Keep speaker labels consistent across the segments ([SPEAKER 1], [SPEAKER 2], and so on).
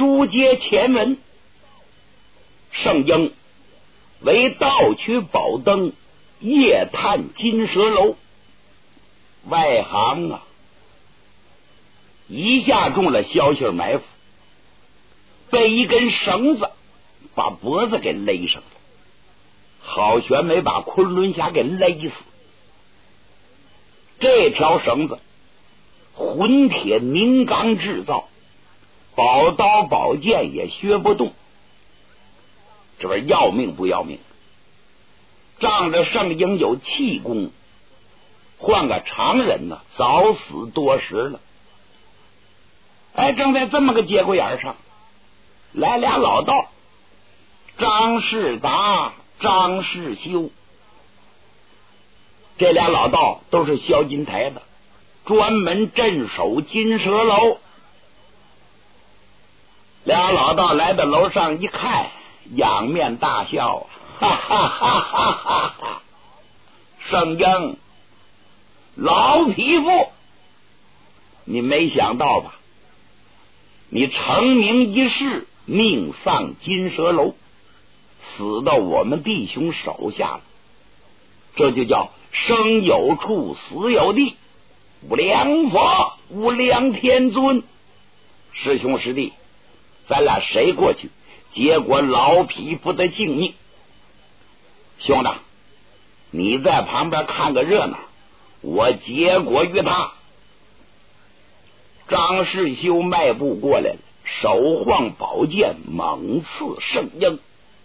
[SPEAKER 1] 书接前文，圣婴为盗取宝灯，夜探金蛇楼，外行啊，一下中了消息埋伏，被一根绳子把脖子给勒上了，好悬没把昆仑侠给勒死。这条绳子混铁凝钢制造，宝刀宝剑也削不动，这不是要命不要命？仗着圣婴有气功，换个常人呢，早死多时了。哎，正在这么个节骨眼上，来俩老道，张世达、张世修。这俩老道都是销金台的，专门镇守金蛇楼。俩老道来到楼上一看，仰面大笑，哈哈哈哈哈哈！圣婴，老匹夫，你没想到吧？你成名一世，命丧金蛇楼，死到我们弟兄手下了，这就叫生有处，死有地，无量佛，无量天尊。师兄师弟，咱俩谁过去结果老匹夫的性命？兄弟，你在旁边看个热闹，我结果于他。张世修迈步过来了，手晃宝剑，猛刺圣婴。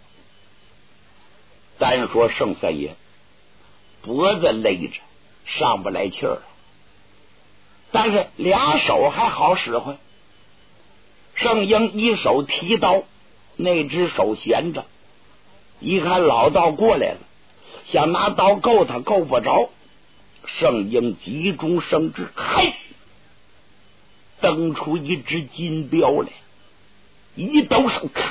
[SPEAKER 1] 单说圣三爷脖子勒着，上不来气儿了，但是俩手还好使唤。圣婴一手提刀，那只手闲着，一看老道过来了，想拿刀够他，够不着。圣婴急中生智，嘿，蹬出一只金镖来，一抖手，咔，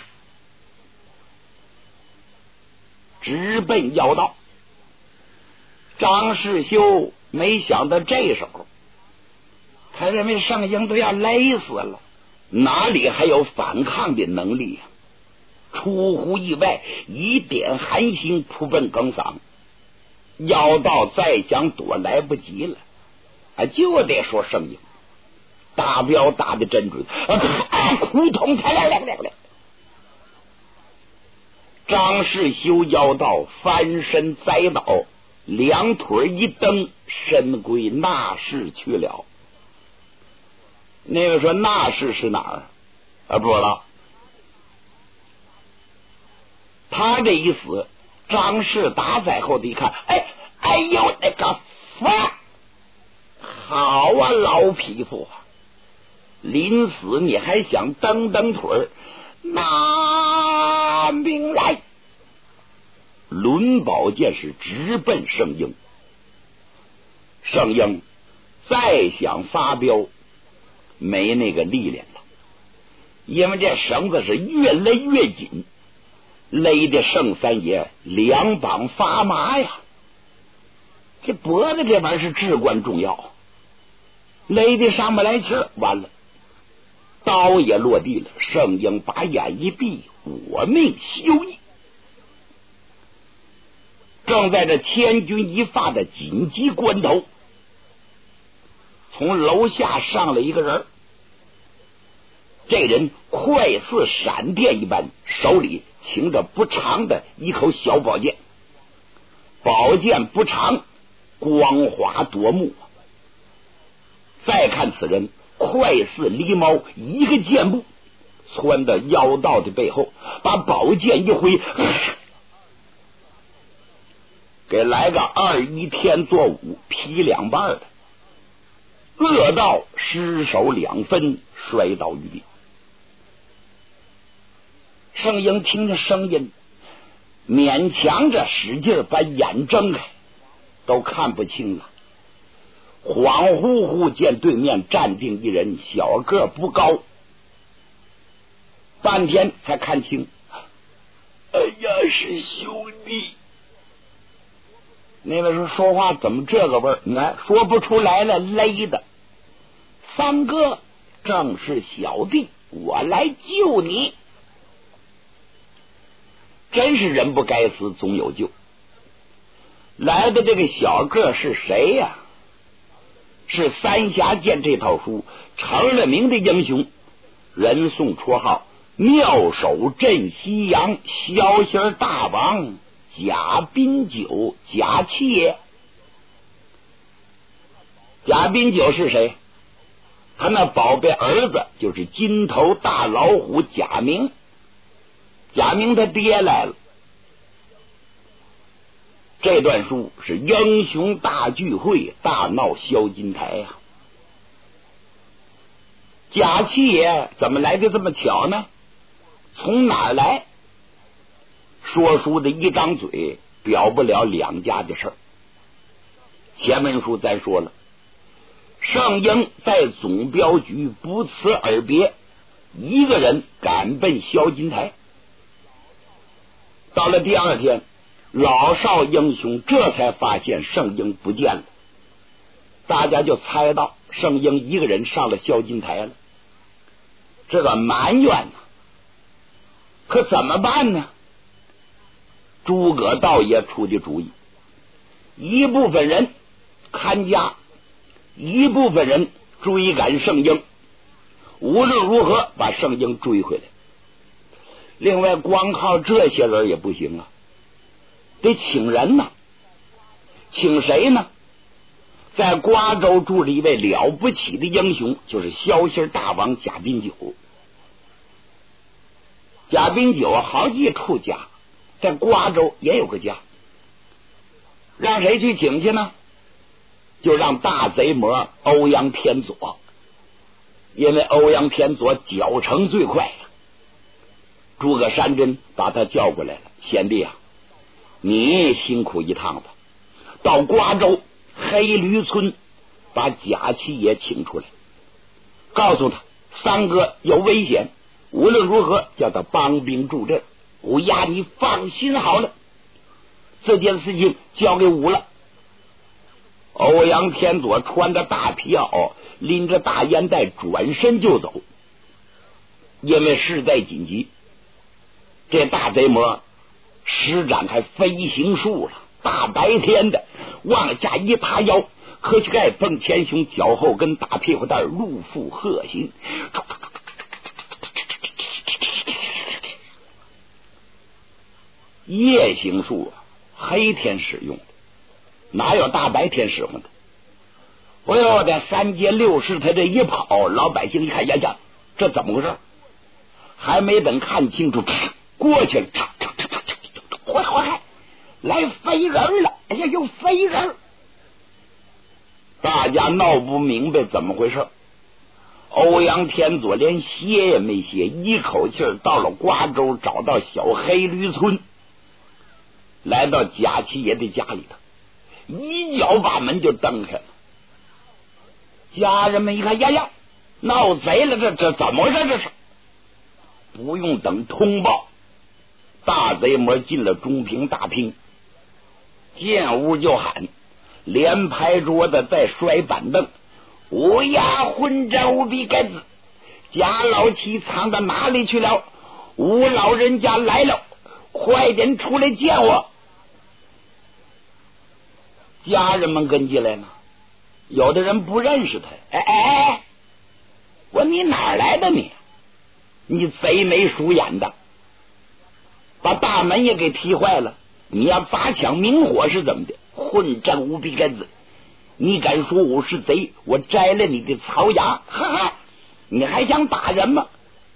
[SPEAKER 1] 直奔妖道。张世修没想到这时候，他认为圣婴都要勒死了，哪里还有反抗的能力呀？出乎意外，一点寒星扑奔耿嗓，妖道再想躲来不及了，就得说圣婴大镖打的真准，扑通才来亮。张世修妖道翻身栽倒，两腿一蹬，身归那市去了。那个说那市是哪儿不知道。他这一死，张世达在后头一看，哎呦，那个佛，好啊，老匹夫啊，临死你还想蹬腿，拿命来！抡宝剑是直奔圣婴。圣婴再想发飙，没那个力量了，因为这绳子是越勒越紧，勒的圣三爷两膀发麻呀。这脖子这玩意儿是至关重要，勒的上不来气儿，完了，刀也落地了。圣婴把眼一闭，我命休矣。正在这千钧一发的紧急关头，从楼下上了一个人，这人快似闪电一般，手里擎着不长的一口小宝剑，宝剑不长，光滑夺目。再看此人快似狸猫，一个箭步窜到妖道的背后，把宝剑一挥，给来个21天作5，劈两半的。恶道失手2分，摔倒于地。圣婴听着声音，勉强着使劲把眼睁开，都看不清了。恍惚惚见对面站定一人，小个不高，半天才看清，哎呀，是兄弟。那位说话怎么这个味儿？你看说不出来了，勒的。三哥正是小弟我来救你。真是人不该死，总有救。来的这个小个是谁呀？是三峡剑这套书成了名的英雄，人送绰号妙手镇西洋消息大王贾宾九贾七爷。贾宾九是谁？他那宝贝儿子就是金头大老虎贾明。贾明他爹来了。这段书是英雄大聚会，大闹萧金台呀。贾七爷怎么来的这么巧呢？从哪儿来？说书的一张嘴表不了两家的事儿。前文书咱说了，圣婴在总镖局不辞而别，一个人赶奔萧金台。到了第二天，老少英雄这才发现圣婴不见了，大家就猜到圣婴一个人上了萧金台了，这个埋怨呢，可怎么办呢？诸葛道爷出的主意，一部分人看家，一部分人追赶圣婴，无论如何把圣婴追回来。另外光靠这些人也不行啊，得请人呢。请谁呢？在瓜州住了一位了不起的英雄，就是消息大王贾宾九。贾宾九好几处家，在瓜州也有个家。让谁去请去呢？就让大贼魔欧阳天佐，因为欧阳天佐脚程最快呀。诸葛山珍把他叫过来了，贤弟啊，你辛苦一趟吧，到瓜州黑驴村把贾七爷请出来，告诉他三哥有危险，无论如何叫他帮兵助阵。五丫你放心好了，这件事情交给我了。欧阳天佐穿着大皮袄，拎着大烟袋，转身就走。因为事态紧急，这大贼魔施展开飞行术了，大白天的往下一塌腰，磕膝盖蹦前胸，脚后跟大屁股蛋入腹鹤心，夜行术啊，黑天使用的，哪有大白天使唤的？哎呦，在三街六市他这一跑，老百姓一看呀呀，这怎么回事？还没等看清楚，过去了，坏，来飞人了！哎呀，有飞人！大家闹不明白怎么回事。欧阳天佐连歇也没歇，一口气到了瓜州，找到小黑驴村，来到贾七爷的家里头，一脚把门就蹬开了。家人们一看，呀呀，闹贼了！这怎么回事？这是不用等通报，大贼魔进了中平大厅，进屋就喊，连拍桌子再摔板凳，乌鸦混账无比该子，贾老七藏到哪里去了？吴老人家来了，快点出来见我！家人们跟进来了，有的人不认识他。哎，我你哪儿来的你？你贼眉鼠眼的，把大门也给踢坏了，你要砸抢明火是怎么的？混账无比该子，你敢说我是贼，我摘了你的槽牙！哈哈，你还想打人吗？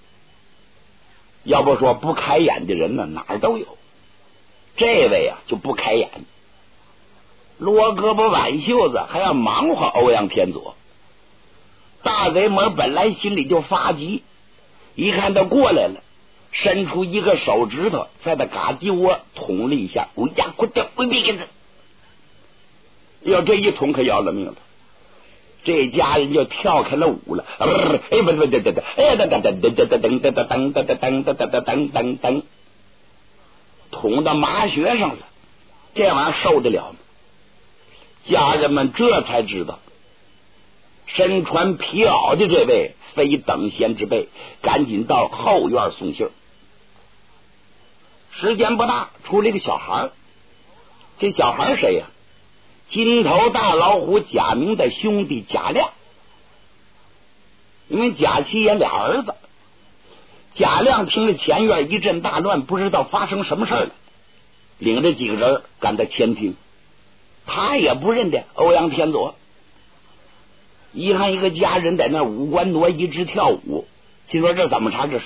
[SPEAKER 1] 要不说不开眼的人呢，哪儿都有，这位啊就不开眼，罗胳膊挽袖子，还要忙活欧阳天佐。大贼魔本来心里就发急，一看他过来了，伸出一个手指头在他嘎叽窝捅了一下，我呀，快点回避给他！要这一捅可要了命了，这家人就跳开了舞了。哎，不，哎，噔，捅到麻穴上了，这玩意儿受得了吗？家人们这才知道，身穿皮袄的这位非等闲之辈，赶紧到后院送信。时间不大，出了一个小孩。这小孩谁呀？金头大老虎贾明的兄弟贾亮。因为贾七爷俩儿子，贾亮听着前院一阵大乱，不知道发生什么事了，领着几个人赶到前厅。他也不认得欧阳天佐，一看一个家人在那五官挪移直跳舞，心说这怎么查？这是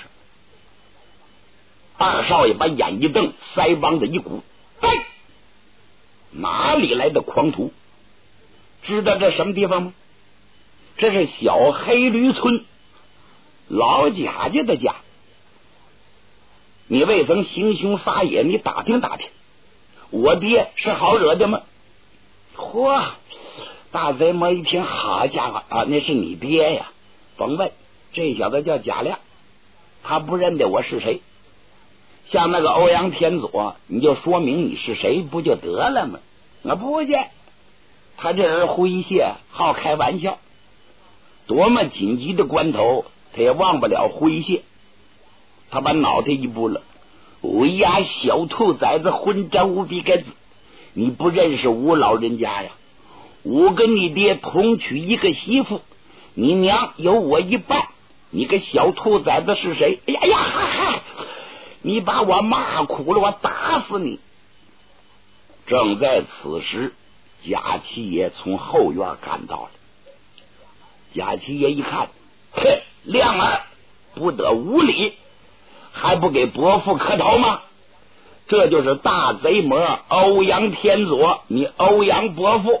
[SPEAKER 1] 二少爷把眼一瞪，腮帮子一鼓，哎，哪里来的狂徒？知道这什么地方吗？这是小黑驴村老贾家的家，你未曾行凶撒野，你打听打听，我爹是好惹的吗？嚯！大贼魔一听，好家伙啊，那是你爹呀！甭问，这小子叫贾亮，他不认得我是谁。像那个欧阳天佐，你就说明你是谁不就得了吗？我不见他这人诙谐，好开玩笑，多么紧急的关头，他也忘不了诙谐。他把脑袋一拨了，哎呀，小兔崽子，混账无比该子！你不认识吴老人家呀？我跟你爹同娶一个媳妇，你娘有我一半，你个小兔崽子是谁？哎呀呀，嗨！你把我骂苦了，我打死你！正在此时，贾七爷从后院赶到了。贾七爷一看，嘿，亮儿不得无礼，还不给伯父磕头吗？这就是大贼魔欧阳天佐，你欧阳伯父。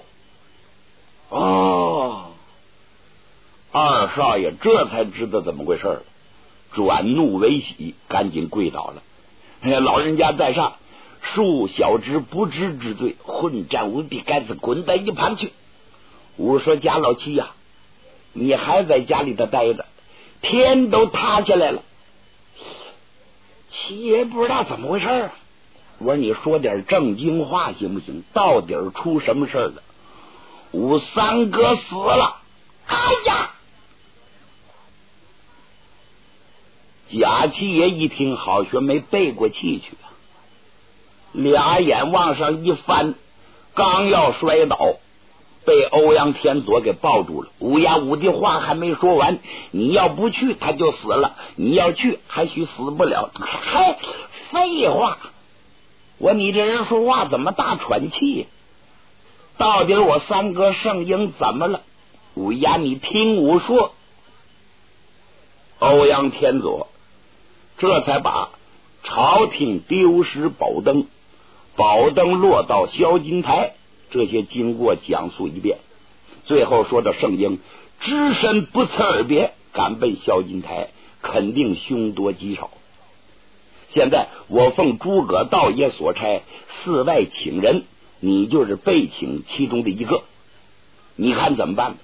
[SPEAKER 1] 哦，二少爷这才知道怎么回事了，转怒为喜，赶紧跪倒了。哎呀，老人家在上，恕小侄不知之罪，混战无比该死，滚到一旁去！我说贾老七呀，你还在家里头待着，天都塌下来了。七爷不知道怎么回事啊！我说你说点正经话行不行？到底出什么事了？我三哥死了！哎呀！贾七爷一听，好学没背过气去啊，俩眼往上一翻，刚要摔倒，被欧阳天佐给抱住了。乌鸦五的话还没说完，你要不去他就死了，你要去还许死不了。嗨，废话！我你这人说话怎么大喘气？到底我三哥圣婴怎么了？乌鸦，你听我说。欧阳天佐这才把朝廷丢失宝灯，宝灯落到萧金台这些经过讲述一遍，最后说到圣婴只身不辞而别，赶奔萧金台，肯定凶多吉少。现在我奉诸葛道爷所差，寺外请人，你就是被请其中的一个，你看怎么办？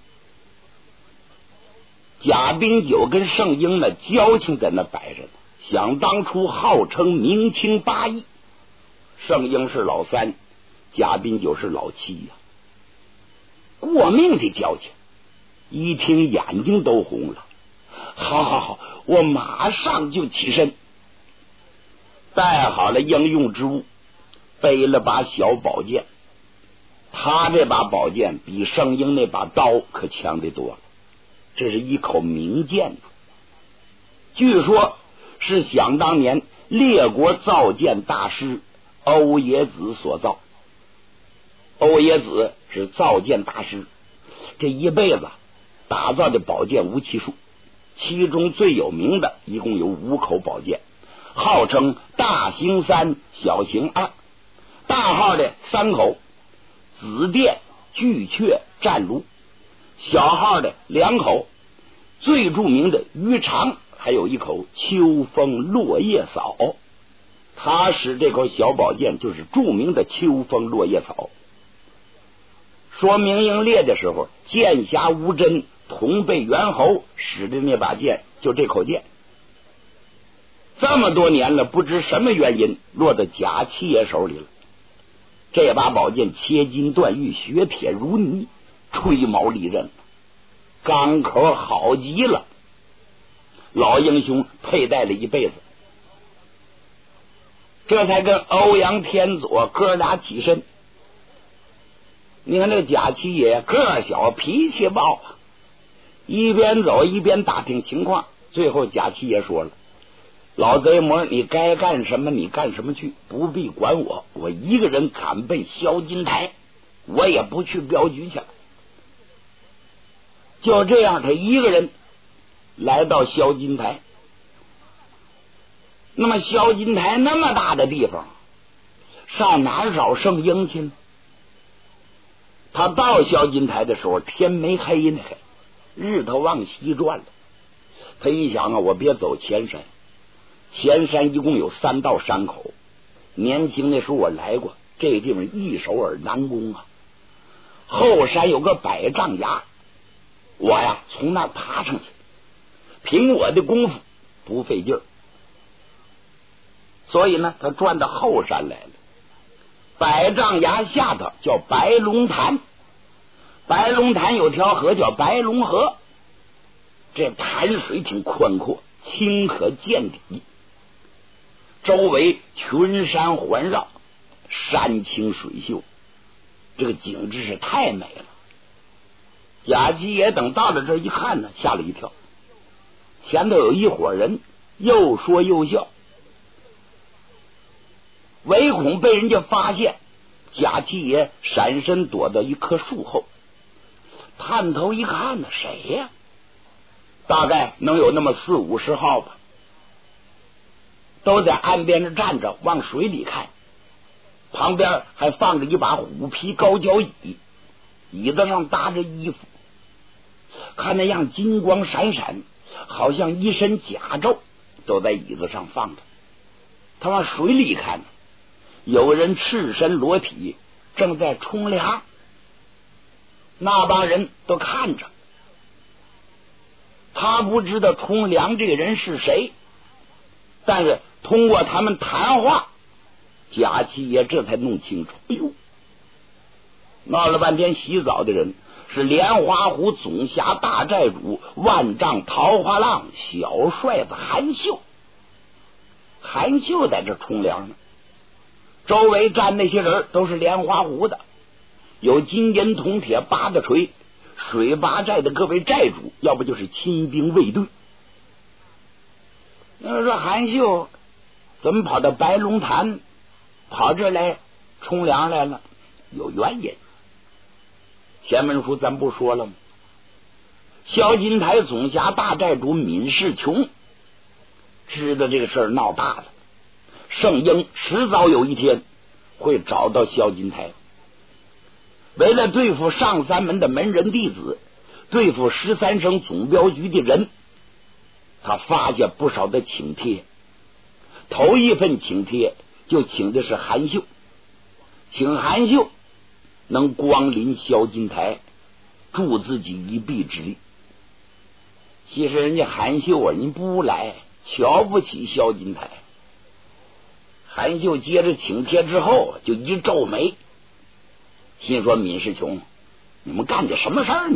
[SPEAKER 1] 贾冰九跟圣婴呢交情在那摆着呢，想当初号称明清八义，圣婴是老三，贾冰九是老七呀，过命的交情，一听眼睛都红了。好好好，我马上就起身，带好了应用之物，背了把小宝剑。他这把宝剑比圣婴那把刀可强得多了，这是一口名剑，据说是想当年列国造剑大师欧冶子所造。欧冶子是造剑大师，这一辈子打造的宝剑无其数，其中最有名的一共有5口宝剑，号称大型3，小型2。大号的3口紫电、巨阙、战卢，小号的2口，最著名的鱼肠，还有1口秋风落叶扫。他使这口小宝剑就是著名的秋风落叶扫。说明英烈的时候，剑侠吴真同被猿猴使的那把剑，就这口剑，这么多年了，不知什么原因落到贾七爷手里了。这把宝剑切金断玉，血铁如泥，吹毛利刃，钢口好极了。 老英雄佩戴了一辈子，这才跟欧阳天佐哥俩起身。你看这个贾七爷个小脾气暴啊，一边走一边打听情况。最后贾七爷说了，老贼魔，你该干什么你干什么去，不必管我，我一个人赶奔萧金台，我也不去镖局去了。就这样，他一个人来到萧金台。那么萧金台那么大的地方，上哪儿找圣婴去呢？他到萧金台的时候，天没黑呢，日头往西转了。他一想啊，我别走前山，前山一共有3道山口，年轻的时候我来过，这地方易守而难攻啊。后山有个百丈崖，我呀从那儿爬上去，凭我的功夫不费劲儿。所以呢，他转到后山来了。百丈崖下头叫白龙潭，白龙潭有条河叫白龙河，这潭水挺宽阔，清可见底，周围群山环绕，山清水秀，这个景致是太美了。贾七爷等到了这一看呢，吓了一跳，前头有一伙人又说又笑，唯恐被人家发现。贾七爷闪身躲到一棵树后，探头一看呢，谁呀？大概能有那么40-50号吧，都在岸边上站着，往水里看。旁边还放着一把虎皮高脚椅，椅子上搭着衣服，看那样金光闪闪，好像一身甲胄都在椅子上放着。他往水里看，有人赤身裸体正在冲凉，那帮人都看着。他不知道冲凉这个人是谁，但是通过他们谈话，贾七爷这才弄清楚。哎呦，闹了半天洗澡的人是莲花湖总辖大寨主万丈桃花浪小帅子韩秀。韩秀在这冲凉呢，周围站那些人都是莲花湖的，有金银铜铁八大锤，水八寨的各位寨主，要不就是亲兵卫队。那说韩秀怎么跑到白龙潭，跑这来冲凉来了？有原因。前文书咱不说了吗？萧金台总辖大寨主闵世琼知道这个事儿闹大了，圣婴迟早有一天会找到萧金台。为了对付上三门的门人弟子，对付13省总镖局的人，他发下不少的请帖。头一份请帖就请的是韩秀，请韩秀能光临萧金台，助自己一臂之力。其实人家韩秀啊，你不来，瞧不起萧金台。韩秀接着请帖之后就一皱眉，心说闵世琼，你们干的什么事儿？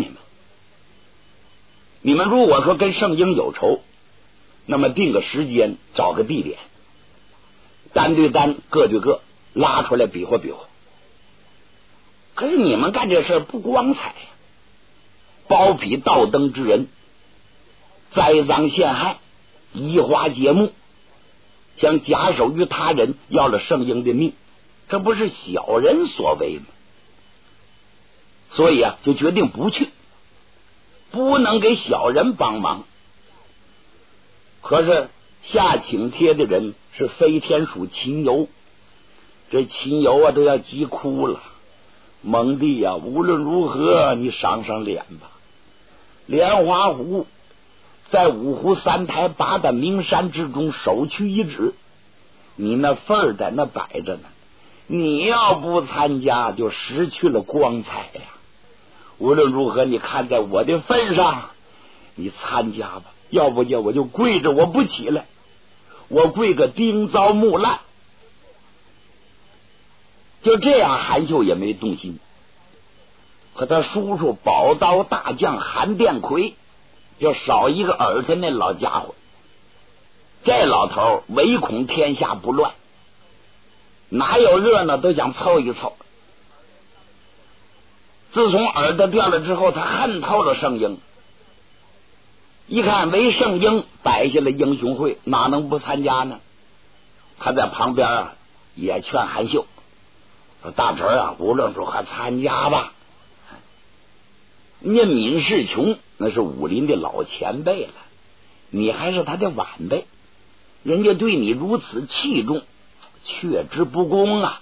[SPEAKER 1] 你们如果说跟圣婴有仇，那么定个时间，找个地点，单对单，各对各，拉出来比划比划。可是你们干这事不光彩呀，包庇盗灯之人，栽赃陷害，移花接木，想假手于他人，要了圣婴的命，这不是小人所为吗？所以啊，就决定不去，不能给小人帮忙。可是下请帖的人是飞天署秦游，这秦游啊都要急哭了。蒙弟呀，无论如何你赏赏脸吧。莲花湖在五湖三台八大名山之中首屈一指，你那份儿在那摆着呢，你要不参加就失去了光彩呀。无论如何你看在我的份上，你参加吧，要不就我就跪着我不起来，我跪个钉遭木烂。就这样，韩秀也没动心。可他叔叔宝刀大将韩殿魁，就少一个耳朵那老家伙这老头唯恐天下不乱，哪有热闹都想凑一凑。自从耳朵掉了之后，他恨透了圣婴。一看为圣婴摆下了英雄会，哪能不参加呢？他在旁边也劝韩秀说：“大侄儿无论如何参加吧。人家闵世琼那是武林的老前辈了，你还是他的晚辈，人家对你如此器重，却之不恭啊。”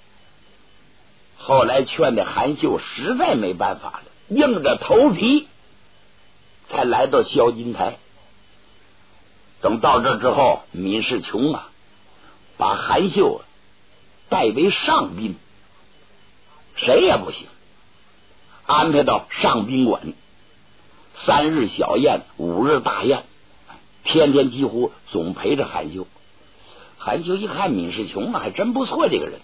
[SPEAKER 1] 后来劝的韩秀实在没办法了，硬着头皮才来到萧金台。等到这之后，闵世琼把韩秀代为上宾，谁也不行，安排到上宾馆，3日小宴，5日大宴，天天几乎总陪着韩秀。韩秀一看闵世琼还真不错，这个人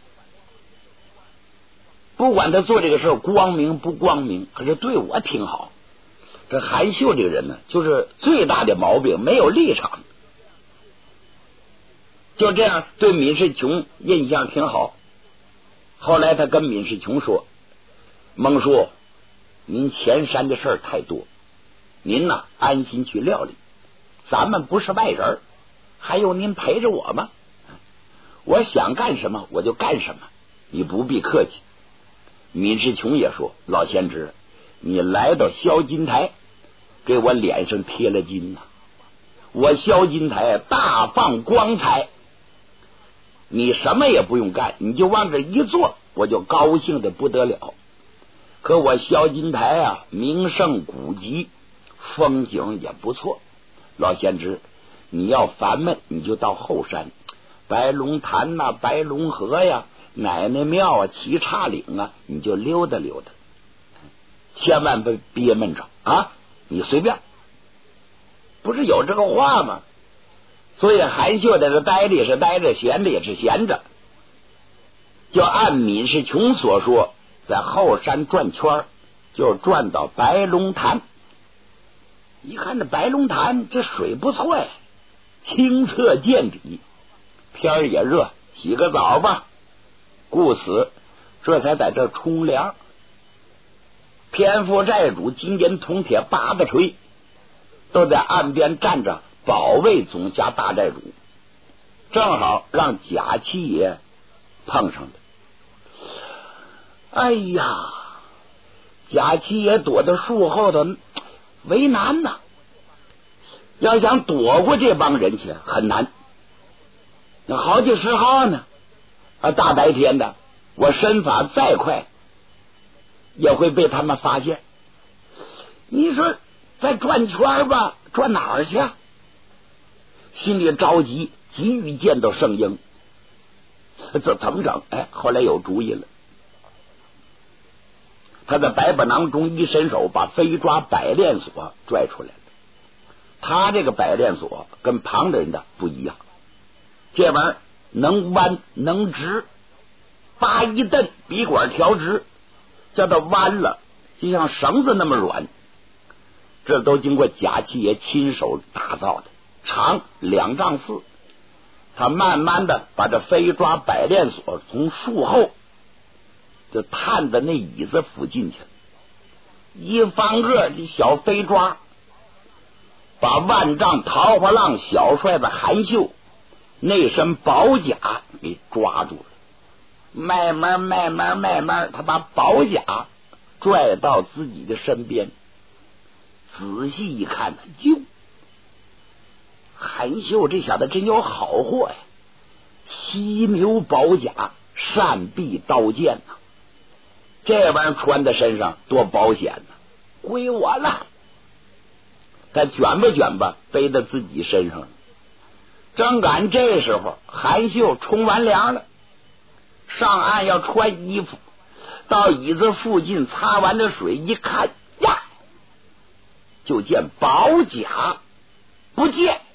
[SPEAKER 1] 不管他做这个事光明不光明，可是对我挺好。这韩秀这个人呢，就是最大的毛病没有立场，就这样对闵世琼印象挺好。后来他跟闵世琼说：“孟叔，您前山的事儿太多，您安心去料理，咱们不是外人，还有您陪着我吗？我想干什么我就干什么，你不必客气。”闵世琼也说：“老先知，你来到萧金台，给我脸上贴了金我萧金台大放光彩，你什么也不用干，你就往这一坐，我就高兴的不得了。可我萧金台名胜古迹，风景也不错，老先知，你要烦闷你就到后山，白龙潭白龙河奶奶庙七岔岭你就溜达溜达，千万别憋闷着你随便。”不是有这个话吗？所以韩秀在这待着也是待着，闲着也是闲着，就按闵世琼所说，在后山转圈，就转到白龙潭。一看这白龙潭这水不错呀，清澈见底，天儿也热，洗个澡吧。故此这才在这冲凉。偏副寨主金银铜铁八个锤都在岸边站着保卫总辖大寨主，正好让贾七爷碰上的。哎呀，贾七爷躲到树后头为难要想躲过这帮人去很难，那好几十号呢大白天的，我身法再快也会被他们发现。你说再转圈吧，转哪儿去心里着急，急于见到圣婴，这怎么整？后来有主意了。他在百宝囊中一伸手，把飞抓百链锁拽出来了。他这个百链锁跟旁人的不一样，这玩意儿能弯能直，扒一蹬，笔管调直，叫它弯了，就像绳子那么软。这都经过贾七爷亲手打造的，长2丈4。他慢慢的把这飞抓百链锁从树后就探到那椅子附近去，一方个的小飞抓把万丈桃花浪小帅的韩秀那身宝甲给抓住了。慢慢他把宝甲拽到自己的身边，仔细一看哟，韩秀这小子真有好货呀，犀牛宝甲，善臂刀剑这玩意儿穿在身上多保险归我了。他卷吧卷吧背到自己身上了。正赶这时候，韩秀冲完凉了，上岸要穿衣服，到椅子附近擦完了水，一看呀，就见宝甲不见。